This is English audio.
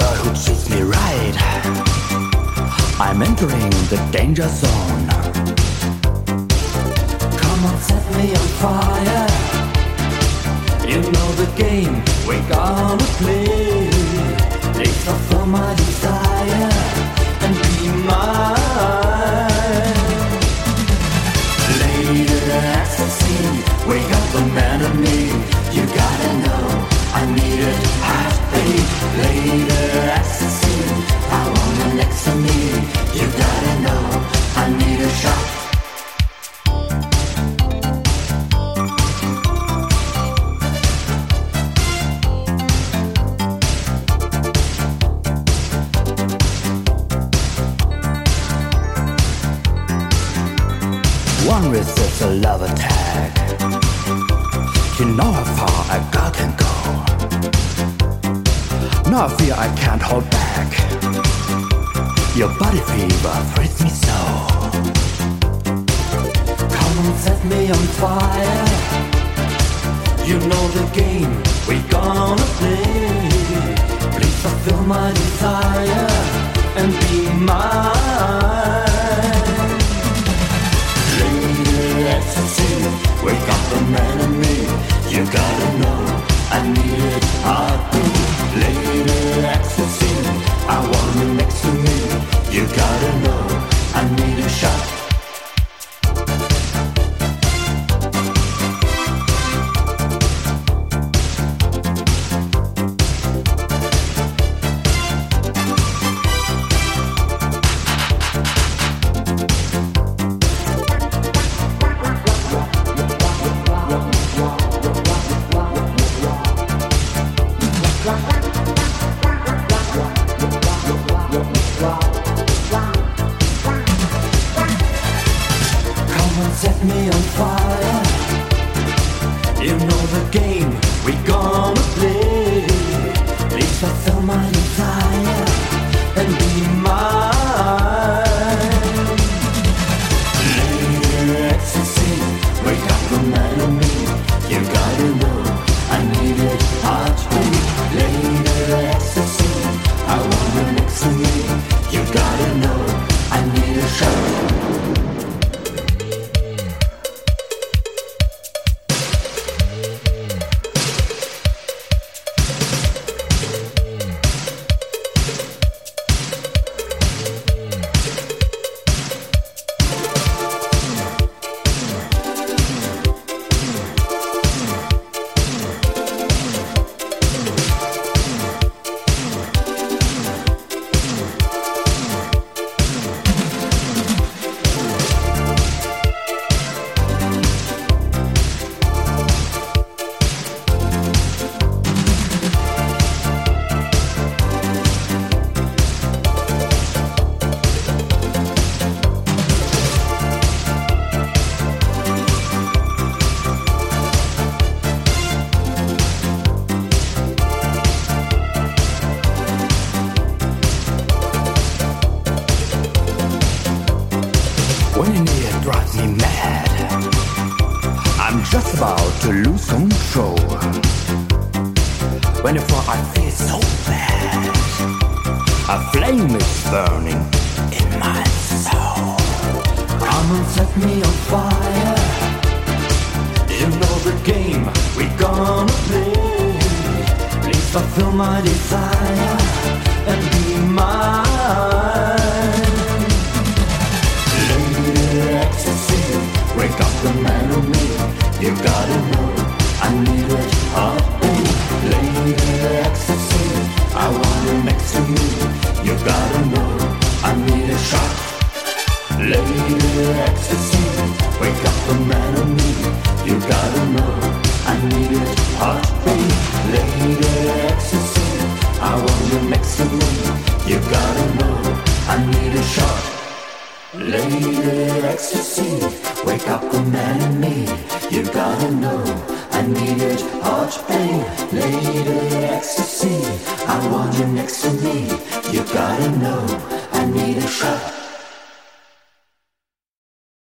girl who treats me right. I'm entering the danger zone. Come on, set me on fire. You know the game we're gonna play. Please fulfill my desire and be mine. Lady ecstasy, wake up the man in me. You gotta know I need it half-baked. Lady ecstasy, I want you next to me. You gotta know I need a shot. One resists a love attack. You know how far a girl can go. No fear I can't hold back. Your body fever frees me so. Come and set me on fire. You know the game we're gonna play. Please fulfill my desire and be mine. Ecstasy, wake up the man in me. You gotta know I need it heartbeat. Lady ecstasy, I want you next to me. You gotta know I need a shot. Set me on fire. You know the game we're gonna play. Please fulfill my desire and be mine. Lady ecstasy, wake up the man in me. You gotta know I need it heartbeat. Lady ecstasy, I want you next to me. You gotta know I need a shot. When you need it drives me mad. I'm just about to lose control. Whenever I feel so bad, a flame is burning in my soul. Come and set me on fire. You know the game we're gonna play. Please fulfill my desire and be mine. Ecstasy, wake up the man in me. You gotta know I need it heartbeat. Lady ecstasy, I want you next to me. You gotta know I need a shot. Lady ecstasy, wake up the man in me. You gotta know I need it heartbeat. Lady ecstasy, I want you next to me. You gotta know I need a shot. Lady ecstasy, wake up the man in me. You gotta know I need it hard pain. Lady ecstasy, I want you next to me. You gotta know I need a shot.